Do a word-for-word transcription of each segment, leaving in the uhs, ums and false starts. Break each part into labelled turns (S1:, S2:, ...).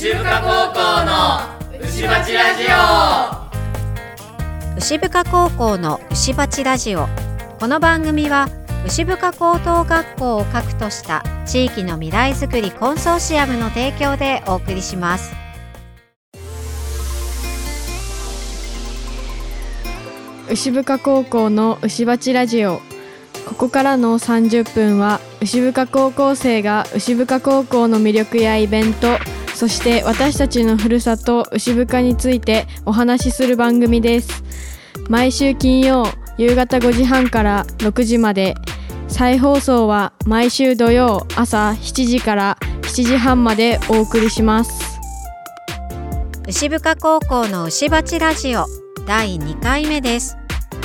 S1: 牛深高校の牛バチラジオ。
S2: 牛深高校の牛バチラジオ。この番組は牛深高等学校を核とした地域の未来づくりコンソーシアムの提供でお送りします。
S3: 牛深高校の牛バチラジオ。ここからのさんじゅっぷんは牛深高校生が牛深高校の魅力やイベント、そして私たちのふるさと牛深についてお話しする番組です。毎週金曜夕方ごじはんからろくじまで、再放送は毎週土曜朝しちじからしちじはんまでお送りします。
S2: 牛深高校の牛バチラジオだいにかいめです。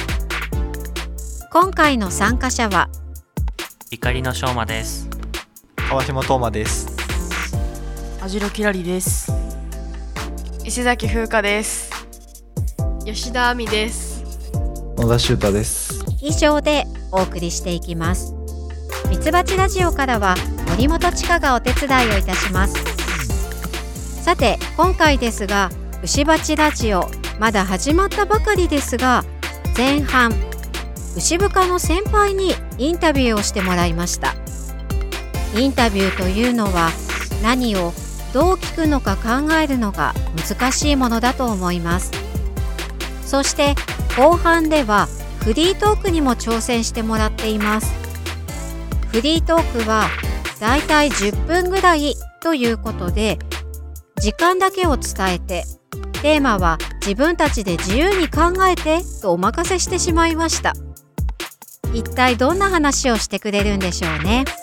S2: 今回の参加者は
S4: 怒りのしょうまです。
S5: 川島斗真です。
S6: あじろきらりです。
S7: 石崎風花です。
S3: 吉田亜美です。
S8: 野田修太です。
S2: 以上でお送りしていきます。ミツバチラジオからは森本千佳がお手伝いをいたします。さて今回ですが、牛バチラジオまだ始まったばかりですが、前半牛深の先輩にインタビューをしてもらいました。インタビューというのは何をどう聞くのか考えるのが難しいものだと思います。そして後半ではフリートークにも挑戦してもらっています。フリートークはだいたいじゅっぷんぐらいということで、時間だけを伝えて、テーマは自分たちで自由に考えてとお任せしてしまいました。一体どんな話をしてくれるんでしょうね。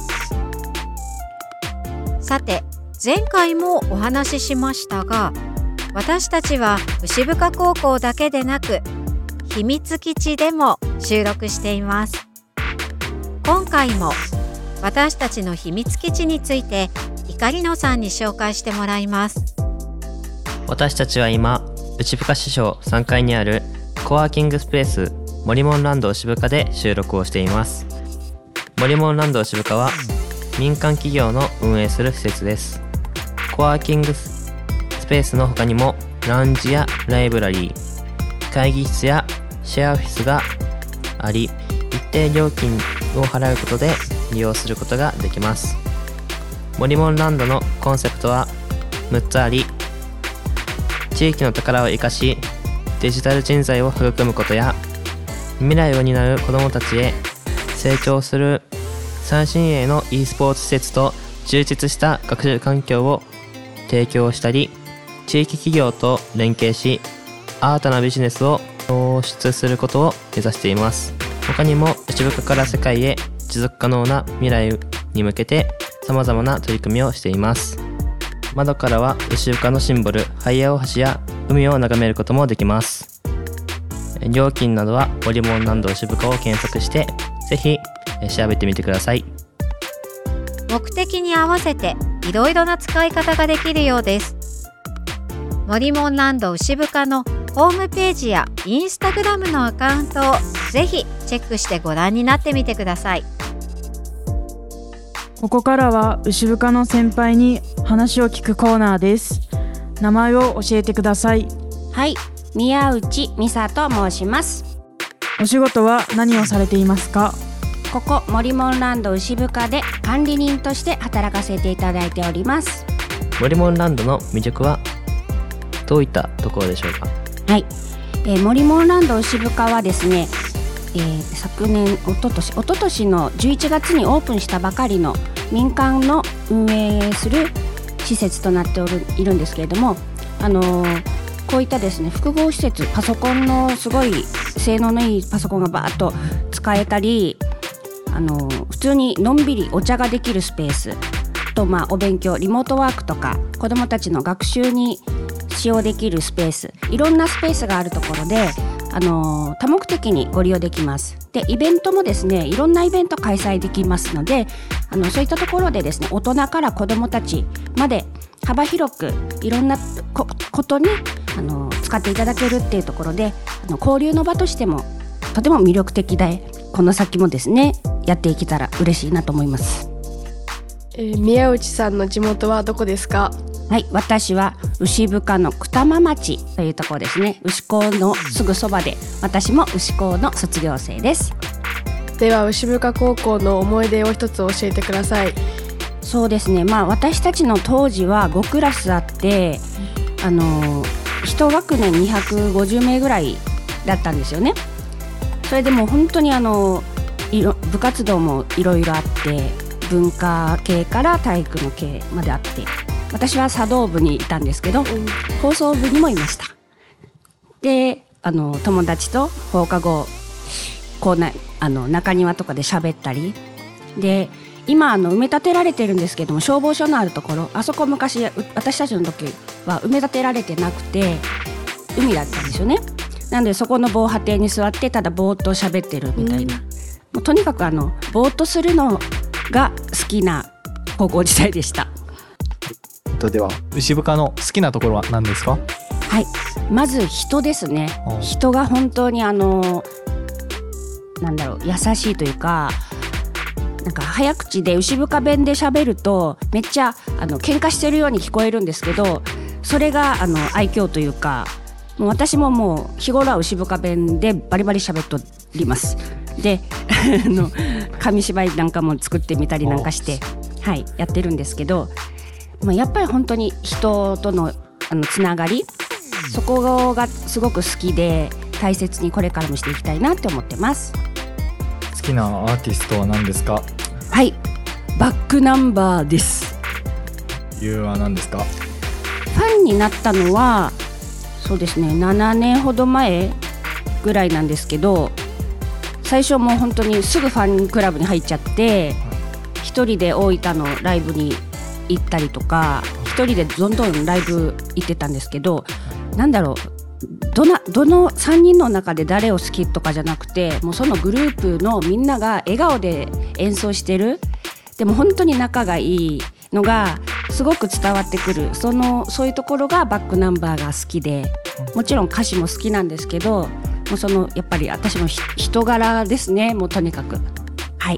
S2: さて前回もお話ししましたが、私たちは牛深高校だけでなく秘密基地でも収録しています。今回も私たちの秘密基地について怒野さんに紹介してもらいます。
S4: 私たちは今牛深支所さんがいにあるコワーキングスペース森門ランド牛深で収録をしています。森門ランド牛深は民間企業の運営する施設です。コワーキングスペースの他にもラウンジやライブラリー、会議室やシェアオフィスがあり、一定料金を払うことで利用することができます。森門ランドのコンセプトはむっつあり、地域の宝を生かしデジタル人材を育むことや、未来を担う子どもたちへ成長する最新鋭の e スポーツ施設と充実した学習環境を提供したり、地域企業と連携し新たなビジネスを創出することを目指しています。他にも牛深から世界へ持続可能な未来に向けて様々な取り組みをしています。窓からは牛深のシンボルハイヤ大橋や海を眺めることもできます。料金などは森門ランド牛深を検索してぜひ調べてみてください。
S2: 目的に合わせていろいろな使い方ができるようです。森門ランド牛深のホームページやインスタグラムのアカウントをぜひチェックしてご覧になってみてください。
S6: ここからは牛深の先輩に話を聞くコーナーです。名前を教えてください。
S9: はい、宮内美沙と申します。
S6: お仕事は何をされていますか？
S9: ここ森門ランド牛深で管理人として働かせていただいております。
S4: 森門ランドの魅力はどういったところでしょうか？
S9: はい、えー、森門ランド牛深はですね、えー、昨年おととしおととしのじゅういちがつにオープンしたばかりの民間の運営する施設となっておるいるんですけれども、あのー、こういったですね複合施設、パソコンのすごい性能のいいパソコンがバーッと使えたり、あのー、普通にのんびりお茶ができるスペースと、まあ、お勉強リモートワークとか子どもたちの学習に使用できるスペース、いろんなスペースがあるところで、あのー、多目的にご利用できます。でイベントもですねいろんなイベント開催できますので、あのそういったところでですね大人から子どもたちまで幅広くいろんな こ, ことにあの使っていただけるっていうところで、あの交流の場としてもとても魅力的で、この先もですねやっていけたら嬉しいなと思います。
S3: えー、宮内さんの地元はどこですか？
S9: はい、私は牛深の九玉町というところですね。牛高のすぐそばで、私も牛高の卒業生です。
S3: では牛深高校の思い出を一つ教えてください。
S9: そうですね、まあ、私たちの当時はごクラスあって、あのいち学年にひゃくごじゅうめいぐらいだったんですよね。それでもう本当にあのいろ部活動もいろいろあって、文化系から体育の系まであって、私は茶道部にいたんですけど、放送部にもいました。で、あの友達と放課後こうなあの中庭とかで喋ったりで、今あの埋め立てられてるんですけども、消防署のあるところ、あそこ昔私たちの時は埋め立てられてなくて海だったんですよね。なのでそこの防波堤に座ってただぼーっと喋ってるみたいな、うん、もうとにかくあのぼーっとするのが好きな高校時代でした。
S5: では牛深の好きなところは何ですか？
S9: はい、まず人ですね。人が本当にあのなんだろう、優しいというか、なんか早口で牛深弁で喋るとめっちゃあの喧嘩してるように聞こえるんですけど、それがあの愛嬌というか、もう私ももう日頃は牛深弁でバリバリ喋っております。であの紙芝居なんかも作ってみたりなんかして、はい、やってるんですけど、まあ、やっぱり本当に人とのあのつながり、そこがすごく好きで大切にこれからもしていきたいなって思ってます。
S8: 好きなアーティストは何ですか？
S9: はい、バックナンバーです。
S8: 理由は何ですか？
S9: ファンになったのはそうですね、ななねんほど前ぐらいなんですけど、最初もう本当にすぐファンクラブに入っちゃって、一人で大分のライブに行ったりとか、一人でどんどんライブ行ってたんですけど、なんだろう、どなどのさんにんの中で誰を好きとかじゃなくて、もうそのグループのみんなが笑顔で演奏してる、でも本当に仲がいいのがすごく伝わってくる、そのそういうところがバックナンバーが好きで、もちろん歌詞も好きなんですけど、もうそのやっぱり私の人柄ですね、もうとにかく。はい、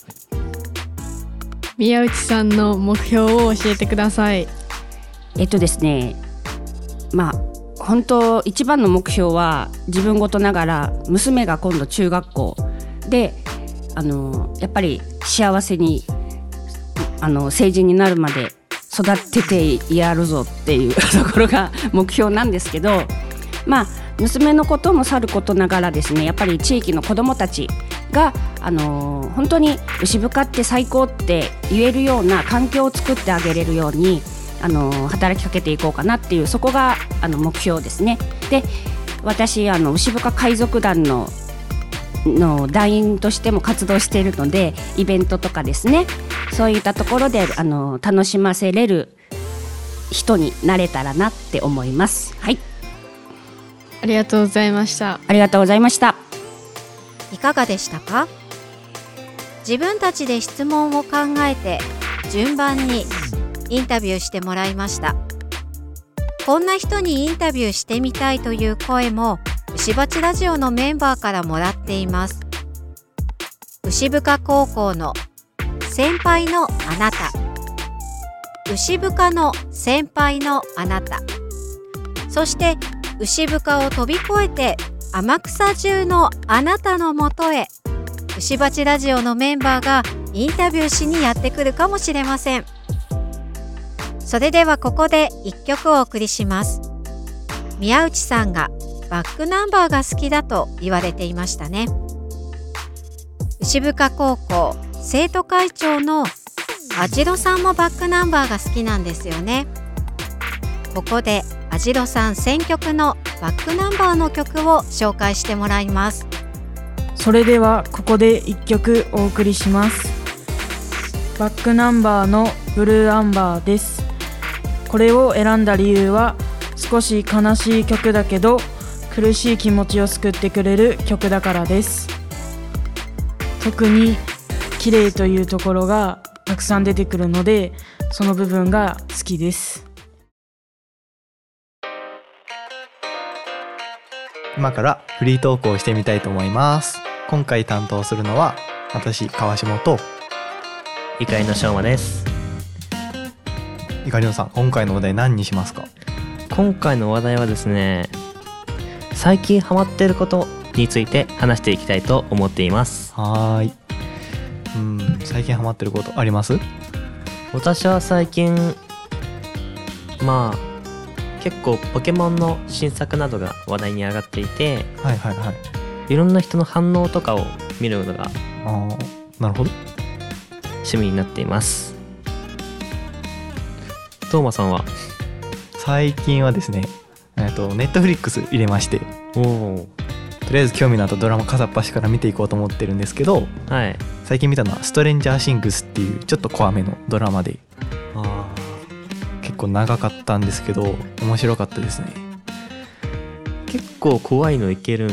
S3: 宮内さんの目標を教えてください。
S9: えっとですね、まあ本当一番の目標は自分事ながら、娘が今度中学校で、あのやっぱり幸せにあの成人になるまで育ててやるぞっていうところが目標なんですけど、まあ娘のこともさることながらですね、やっぱり地域の子どもたちが、あのー、本当に牛深って最高って言えるような環境を作ってあげれるように、あのー、働きかけていこうかなっていう、そこがあの目標ですね。で、私あの牛深海賊団のの団員としても活動しているので、イベントとかですね、そういったところであの楽しませれる人になれたらなって思います。はい、
S3: ありがとうございました。
S9: ありがとうございました。
S2: いかがでしたか？自分たちで質問を考えて順番にインタビューしてもらいました。こんな人にインタビューしてみたいという声も牛鉢ラジオのメンバーからもらっています。牛深高校の先輩のあなた、牛深の先輩のあなた、そして牛深を飛び越えて天草中のあなたのもとへ、牛鉢ラジオのメンバーがインタビューしにやってくるかもしれません。それではここでいっきょくお送りします。宮内さんがバックナンバーが好きだと言われていましたね。牛深高校生徒会長の網代さんもバックナンバーが好きなんですよね。ここで網代さん選曲のバックナンバーの曲を紹介してもらいます。
S6: それではここでいっきょくお送りします。バックナンバーのブルーアンバーです。これを選んだ理由は、少し悲しい曲だけど苦しい気持ちを救ってくれる曲だからです。特に綺麗というところがたくさん出てくるので、その部分が好きです。
S5: 今からフリートークをしてみたいと思います。今回担当するのは私川下と
S4: 理解のしょうまです。
S5: いかりのさん、今回の話題何にしますか？
S4: 今回の話題はですね、最近ハマっていることについて話していきたいと思っています。
S5: はーい。うん、最近ハマってることあります？
S4: 私は最近まあ結構ポケモンの新作などが話題に上がっていて、
S5: はいはいはい。
S4: いろんな人の反応とかを見るのが
S5: あー、なるほど。
S4: 趣味になっています。トーマさんは？
S5: 最近はですね、えっとネットフリックス入れまして、
S4: おお。
S5: とりあえず興味のあったドラマ片っ端から見ていこうと思ってるんですけど、
S4: はい。
S5: 最近見たのはストレンジャーシングスっていうちょっと怖めのドラマで、
S4: あ
S5: 結構長かったんですけど面白かったですね。
S4: ー、結構怖いのいけるん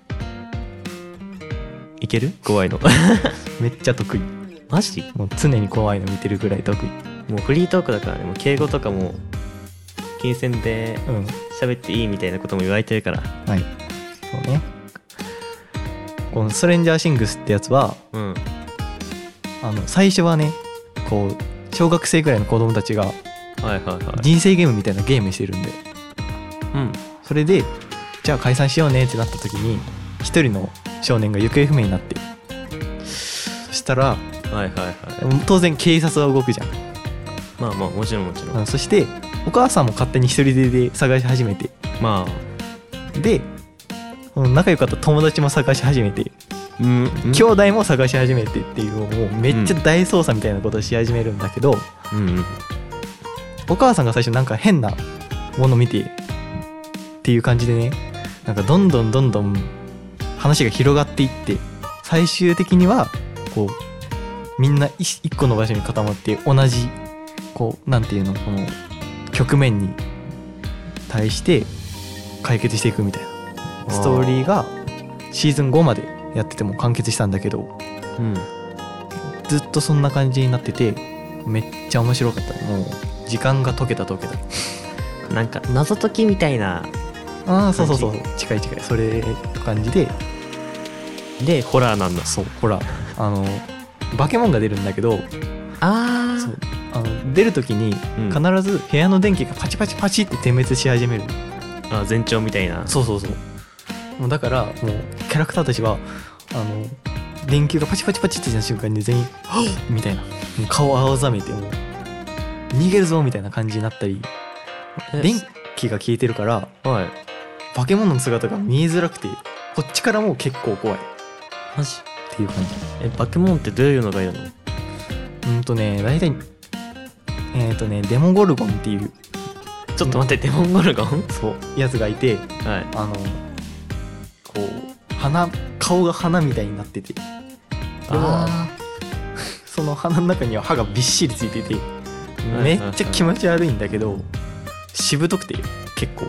S4: いける怖いの
S5: めっちゃ得意。
S4: マジ？
S5: もう常に怖いの見てるぐらい得意。
S4: もうフリートークだからね、もう敬語とかも金銭で
S5: うん。
S4: 喋っていいみたいなことも言われてるから。
S5: はい。そうね。このストレンジャーシングスってやつは、
S4: うん。
S5: あの最初はね、こう小学生ぐらいの子供たちが
S4: はいはいはい。
S5: 人生ゲームみたいなゲームしてるんで、
S4: うん。
S5: それでじゃあ解散しようねってなった時に、一人の少年が行方不明になって、そしたら
S4: はいはいはい。
S5: 当然警察は動くじゃん。
S4: まあまあもちろんもちろん。
S5: うん、そしてお母さんも勝手に一人でで探し始めて、
S4: まあ。
S5: でうん仲良かった友達も探し始めて、
S4: うん。
S5: 兄弟も探し始めてっていう、もうめっちゃ大捜査みたいなことをし始めるんだけど、
S4: うんうん。
S5: お母さんが最初なんか変なもの見てっていう感じでね、なんかどんどんどんどん話が広がっていって、最終的にはこうみんな一一個の場所に固まって同じこうなんていうの、この局面に対して解決していくみたいなストーリーがシーズンごまでやってても完結したんだけど、
S4: うん。
S5: ずっとそんな感じになっててめっちゃ面白かった。もう時間が解けた解けた。
S4: なんか謎解きみたいな。
S5: ああそうそうそう、近い近い、それと感じで、
S4: でホラーなんだ。
S5: そうほらあの化け物が出るんだけど、
S4: あ
S5: そうあの出る時に
S4: うん
S5: 必ず部屋の電気がパチパチパチって点滅し始める。
S4: あ。前兆みたいな。
S5: そうそうそう。もうだからもうキャラクターたちはあの電球がパチパチパチってした瞬間に全員はっみたいな、もう顔を青ざめてもう逃げるぞみたいな感じになったり、
S4: え
S5: 電気が消えてるから
S4: はい。
S5: 化け物の姿が見えづらくて、こっちからも結構怖いっ
S4: マジ？
S5: ていう感じ。
S4: え、化け物ってどういうのがいるの？
S5: うんとね大体えっとねデモゴルゴンっていう
S4: ちょっと待って、デモンゴルゴン？
S5: そうやつがいて、
S4: はい。
S5: あのこう鼻顔が鼻みたいになってて、でも
S4: あ
S5: その鼻の中には歯がびっしりついてて、
S4: ー
S5: めっちゃ気持ち悪いんだけどしぶとくて結構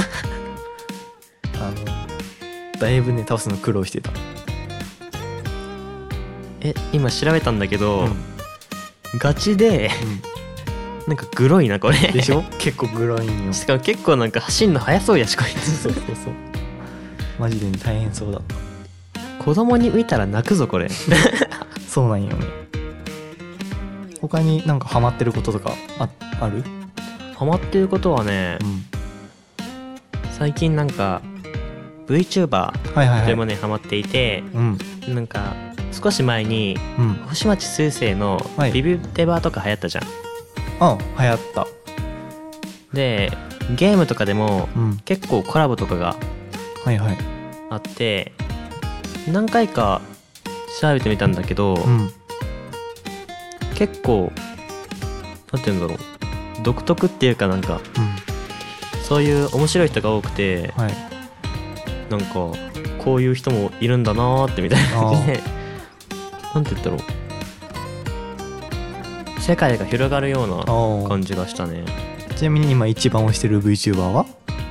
S5: あのだいぶね倒すの苦労してた。
S4: え、今調べたんだけど、
S5: うん
S4: ガチでなんかグロいなこれ。
S5: でしょ結構グロいんよ。
S4: しかも結構なんか走んの速そうやしこいつ。
S5: そうそうそうマジで、ね、大変そうだった。
S4: 子供に見たら泣くぞこれ。
S5: そうなんよね。他になんかハマってることとか あ, ある？
S4: ハマってることはね、
S5: うん
S4: 最近なんか VTuber
S5: はいはいはい。
S4: でもねハマっていて、
S5: うん
S4: なんか少し前に
S5: うん
S4: 星町彗星の
S5: はい
S4: ビビデバーとか流行ったじゃん。
S5: あ流行った。
S4: でゲームとかでも
S5: うん
S4: 結構コラボとかが
S5: はいはい。
S4: あって何回か調べてみたんだけど、
S5: うん
S4: 結構なんて言うんだろう、独特っていうかなんかそういう面白い人が多くて、
S5: はい。
S4: なんかこういう人もいるんだなーってみたいな感じでなんて言ったろう、世界が広がるような
S5: あ
S4: 感じがしたね。
S5: ちなみに今一番推してる VTuber は？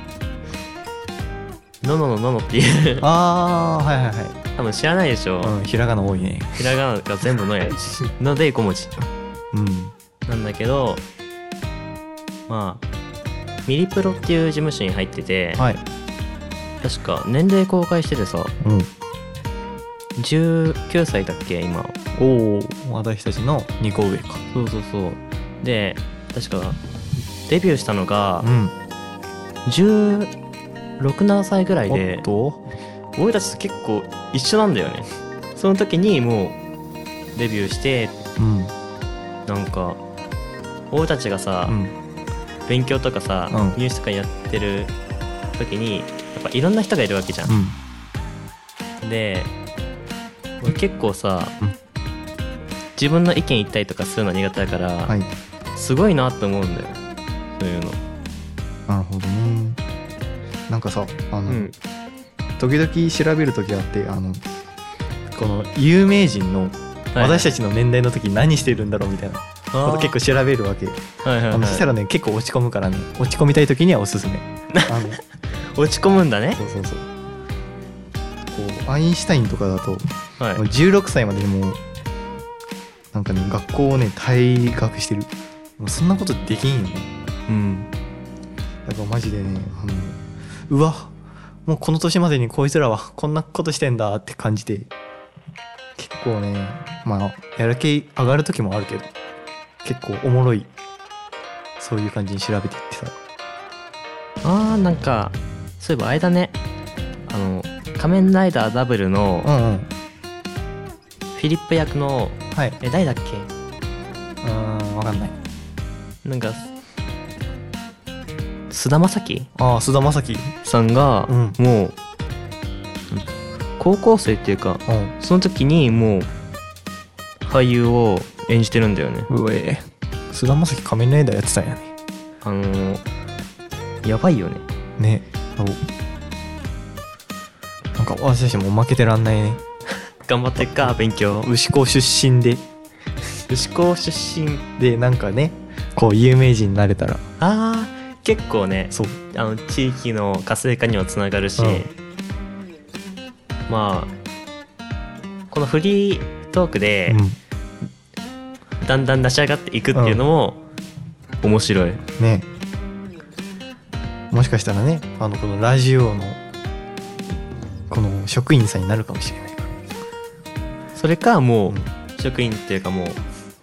S4: のののののっていう
S5: ああはいはいはい。
S4: 多分知らないでしょ、
S5: うんひらがな多いね。
S4: ひらがなが全部のやのでご文字
S5: うん
S4: なんだけど、まあミリプロっていう事務所に入ってて、
S5: はい。
S4: 確か年齢公開しててさ、
S5: うん。
S4: じゅうきゅうさいだっけ今。
S5: おお私たちのにこ上か。
S4: そうそうそう。で確かデビューしたのが
S5: うん
S4: じゅうろく、ななさいぐらいで、
S5: おっと
S4: 俺たちと結構一緒なんだよね。その時にもうデビューして、
S5: うん
S4: なんか俺たちがさ、
S5: うん
S4: 勉強とかさ、
S5: うん
S4: 入試とかやってる時にやっぱいろんな人がいるわけじゃん、
S5: うん
S4: で俺結構さ、
S5: うん
S4: 自分の意見言ったりとかするの苦手だから、
S5: はい
S4: すごいなって思うんだよ、そういうの。
S5: なるほどね。なんかさあの、
S4: うん
S5: 時々調べる時あってあのこの有名人の私たちの年代の時何してるんだろうみたいなこと結構調べるわけ。
S4: はいはいはい、
S5: あのそしたらね結構落ち込むからね、落ち込みたい時にはおすすめ。あの
S4: 落ち込むんだね。
S5: そうそうそう。こうアインシュタインとかだと、
S4: はい
S5: もうじゅうろくさいまでにもうなんかね学校をね退学してる。もうそんなことできんよね。
S4: うん
S5: だからマジでねあのうわもうこの年までにこいつらはこんなことしてんだって感じて、結構ねまあやる気上がる時もあるけど結構おもろい、そういう感じに調べていってさ。
S4: あーなんかそういえばあれだね、あの仮面ライダーダブルの
S5: うんうん
S4: フィリップ役の、
S5: はい、
S4: え誰だっけ、
S5: うーんわかんない。
S4: なんか菅田将暉
S5: ああ菅田将暉
S4: さんが、
S5: うん
S4: もう高校生っていうか
S5: うん
S4: その時にもう俳優を演じてるんだよね。
S5: うえ菅田将暉仮面ライダーやってたんやね。
S4: あのー、やばいよね。
S5: ねそうなんか私たちも負けてらんないね。
S4: 頑張ってっか勉強。
S5: 牛高出身で
S4: 牛高出身
S5: でなんかねこう有名人になれたら
S4: あー結構ね
S5: そう
S4: あの地域の活性化にもつながるし、
S5: うん
S4: まあこのフリートークで
S5: う
S4: だんだん出し上がっていくっていうのも面白い、
S5: んねもしかしたらねあのこのラジオのこの職員さんになるかもしれないから。
S4: それかもう、
S5: うん
S4: 職員っていうかもう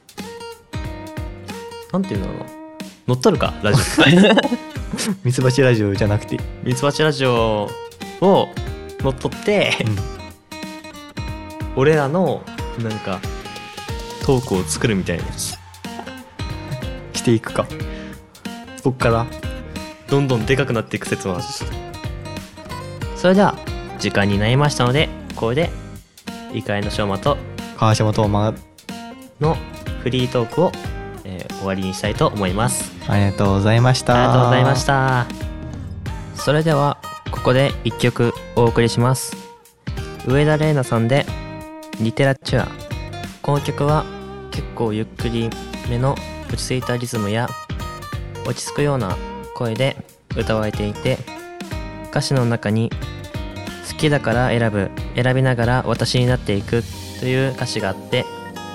S4: なんていうんだろうな、乗っ取るかラジオ
S5: ミツバチラジオじゃなくて、
S4: ミツバチラジオを乗っ取って、
S5: うん
S4: 俺らのなんかトークを作るみたいな
S5: していくか。そっから
S4: どんどんでかくなっていく説もある。それでは時間になりましたので、これで異界のしょうまと
S5: 川島とま
S4: のフリートークを、えー終わりにしたいと思います。
S5: ありがとうございました。
S4: ありがとうございました。それではここで一曲お送りします。上田玲奈さんでリテラチュア。この曲は結構ゆっくりめの落ち着いたリズムや落ち着くような声で歌われていて、歌詞の中に好きだから選ぶ、選びながら私になっていくという歌詞があって、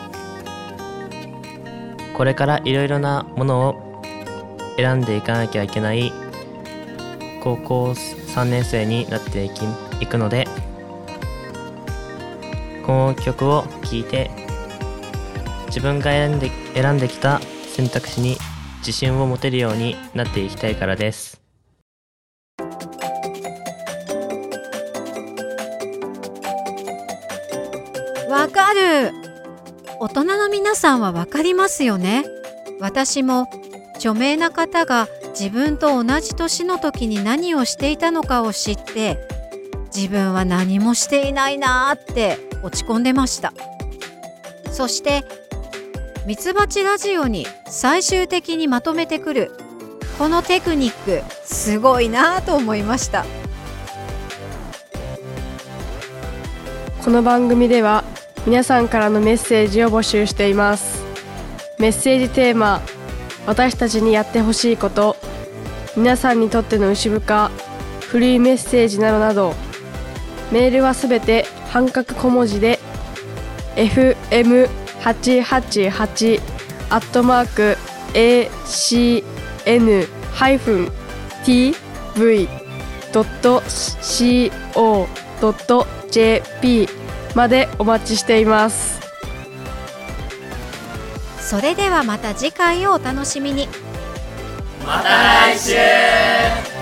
S4: これからいろいろなものを選んでいかなきゃいけない高校さんねん生になっていきいくので、この曲を聴いて自分が選んで選んできた選択肢に自信を持てるようになっていきたいからです。
S2: わかる。大人の皆さんはわかりますよね。私も著名な方が自分と同じ年の時に何をしていたのかを知って、自分は何もしていないなーって落ち込んでました。そしてミツバチラジオに最終的にまとめてくるこのテクニック、すごいなと思いました。
S3: この番組では皆さんからのメッセージを募集しています。メッセージテーマ、私たちにやってほしいこと、皆さんにとっての牛深、フリーメッセージなどなど、メールはすべて半角小文字で エフエムはちはちはち アットマーク エーシーエヌ ティーブイ ドット シーオー ドット ジェーピー までお待ちしています。
S2: それではまた次回をお楽しみに。
S1: また来週。